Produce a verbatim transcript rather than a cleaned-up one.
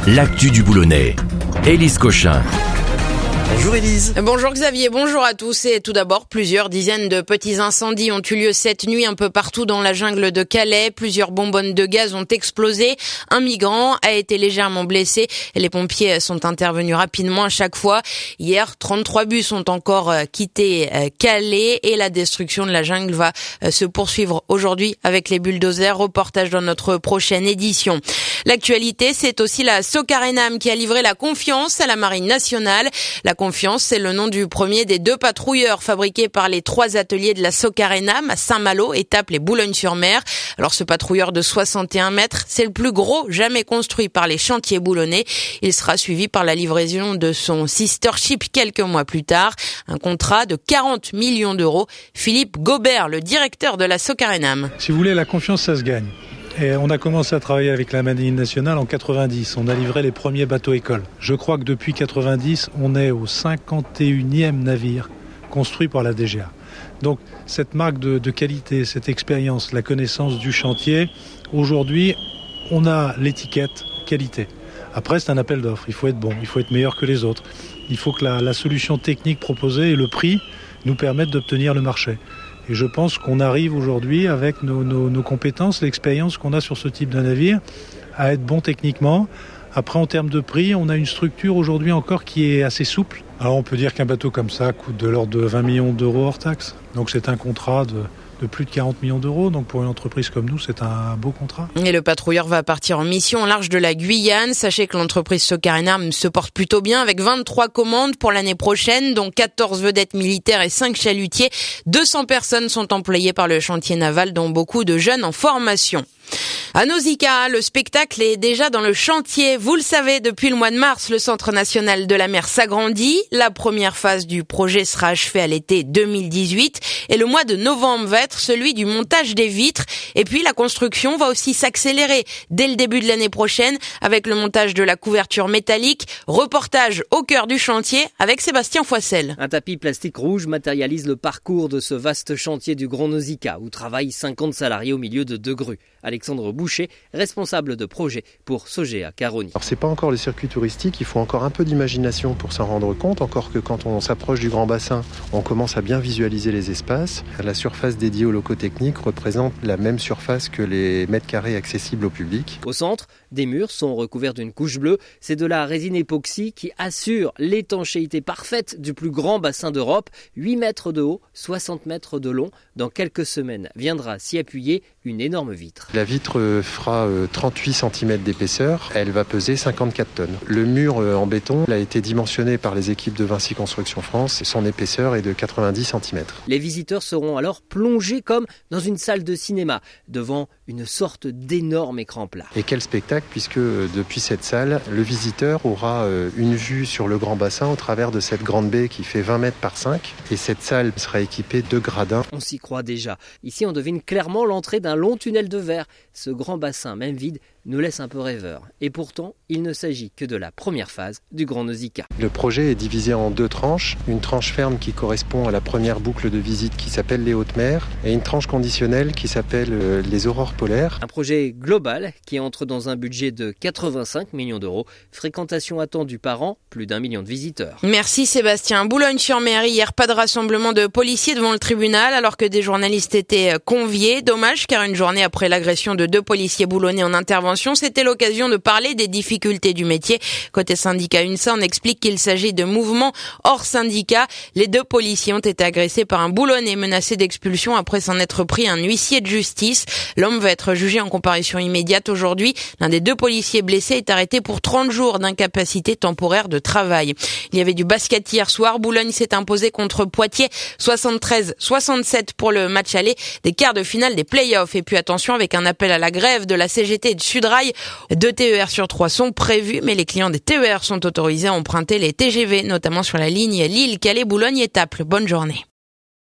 l'actu du Boulonnais. Élise Cochin. Bonjour Élise. Bonjour Xavier, bonjour à tous. Et tout d'abord, plusieurs dizaines de petits incendies ont eu lieu cette nuit un peu partout dans la jungle de Calais. Plusieurs bonbonnes de gaz ont explosé. Un migrant a été légèrement blessé et les pompiers sont intervenus rapidement à chaque fois. Hier, trente-trois bus ont encore quitté Calais et la destruction de la jungle va se poursuivre aujourd'hui avec les bulldozers. Reportage dans notre prochaine édition. L'actualité, c'est aussi la Socarénam qui a livré la confiance à la Marine nationale. La confiance, c'est le nom du premier des deux patrouilleurs fabriqués par les trois ateliers de la Socarénam à Saint-Malo, Étaples et Boulogne-sur-Mer. Alors ce patrouilleur de soixante et un mètres, c'est le plus gros jamais construit par les chantiers boulonnais. Il sera suivi par la livraison de son sister ship quelques mois plus tard. Un contrat de quarante millions d'euros. Philippe Gobert, le directeur de la Socarénam. Si vous voulez, la confiance, ça se gagne. Et on a commencé à travailler avec la Marine nationale en quatre-vingt-dix. On a livré les premiers bateaux écoles. Je crois que depuis quatre-vingt-dix, on est au cinquante et unième navire construit par la D G A. Donc cette marque de, de qualité, cette expérience, la connaissance du chantier, aujourd'hui, on a l'étiquette qualité. Après, c'est un appel d'offres. Il faut être bon, il faut être meilleur que les autres. Il faut que la, la solution technique proposée et le prix nous permettent d'obtenir le marché. Et je pense qu'on arrive aujourd'hui, avec nos, nos, nos compétences, l'expérience qu'on a sur ce type de navire, à être bon techniquement. Après, en termes de prix, on a une structure aujourd'hui encore qui est assez souple. Alors, on peut dire qu'un bateau comme ça coûte de l'ordre de vingt millions d'euros hors taxe. Donc, c'est un contrat de... de plus de quarante millions d'euros. Donc pour une entreprise comme nous, c'est un beau contrat. Et le patrouilleur va partir en mission au large de la Guyane. Sachez que l'entreprise Socarénam se porte plutôt bien avec vingt-trois commandes pour l'année prochaine, dont quatorze vedettes militaires et cinq chalutiers. deux cents personnes sont employées par le chantier naval, dont beaucoup de jeunes en formation. À Nausicaa, le spectacle est déjà dans le chantier. Vous le savez, depuis le mois de mars, le Centre national de la mer s'agrandit. La première phase du projet sera achevée à l'été deux mille dix-huit et le mois de novembre va être celui du montage des vitres. Et puis la construction va aussi s'accélérer dès le début de l'année prochaine avec le montage de la couverture métallique. Reportage au cœur du chantier avec Sébastien Foissel. Un tapis plastique rouge matérialise le parcours de ce vaste chantier du Grand Nausicaa où travaillent cinquante salariés au milieu de deux grues. Alexandre Boucher, responsable de projet pour Sogea Caroni. Alors c'est pas encore le circuit touristique, il faut encore un peu d'imagination pour s'en rendre compte, encore que quand on s'approche du grand bassin, on commence à bien visualiser les espaces. La surface dédiée aux locaux techniques représente la même surface que les mètres carrés accessibles au public. Au centre, des murs sont recouverts d'une couche bleue. C'est de la résine époxy qui assure l'étanchéité parfaite du plus grand bassin d'Europe, huit mètres de haut, soixante mètres de long. Dans quelques semaines, viendra s'y appuyer une énorme vitre. La vitre fera trente-huit centimètres d'épaisseur, elle va peser cinquante-quatre tonnes. Le mur en béton a été dimensionné par les équipes de Vinci Construction France, son épaisseur est de quatre-vingt-dix centimètres. Les visiteurs seront alors plongés comme dans une salle de cinéma, devant une sorte d'énorme écran plat. Et quel spectacle, puisque depuis cette salle, le visiteur aura une vue sur le grand bassin au travers de cette grande baie qui fait vingt mètres par cinq, et cette salle sera équipée de gradins. On s'y croit déjà. Ici, on devine clairement l'entrée d'un long tunnel de verre. Ce grand bassin, même vide, nous laisse un peu rêveurs. Et pourtant, il ne s'agit que de la première phase du Grand Nausicaa. Le projet est divisé en deux tranches. Une tranche ferme qui correspond à la première boucle de visite qui s'appelle les hautes mers et une tranche conditionnelle qui s'appelle les aurores polaires. Un projet global qui entre dans un budget de quatre-vingt-cinq millions d'euros. Fréquentation attendue par an, plus d'un million de visiteurs. Merci Sébastien. Boulogne-sur-Mer, hier, pas de rassemblement de policiers devant le tribunal alors que des journalistes étaient conviés. Dommage car une journée après l'agression de deux policiers boulonnais en intervention, c'était l'occasion de parler des difficultés du métier. Côté syndicat UNSA, on explique qu'il s'agit de mouvements hors syndicat. Les deux policiers ont été agressés par un boulonnais menacé d'expulsion après s'en être pris un huissier de justice. L'homme va être jugé en comparution immédiate aujourd'hui. L'un des deux policiers blessés est arrêté pour trente jours d'incapacité temporaire de travail. Il y avait du basket hier soir. Boulogne s'est imposé contre Poitiers soixante-treize soixante-sept pour le match aller des quarts de finale des play-offs. Et puis attention avec un appel à la grève de la C G T et de Sud Sudrail. Deux T E R sur trois sont prévus, mais les clients des T E R sont autorisés à emprunter les T G V, notamment sur la ligne Lille, Calais, Boulogne et Étaples. Bonne journée.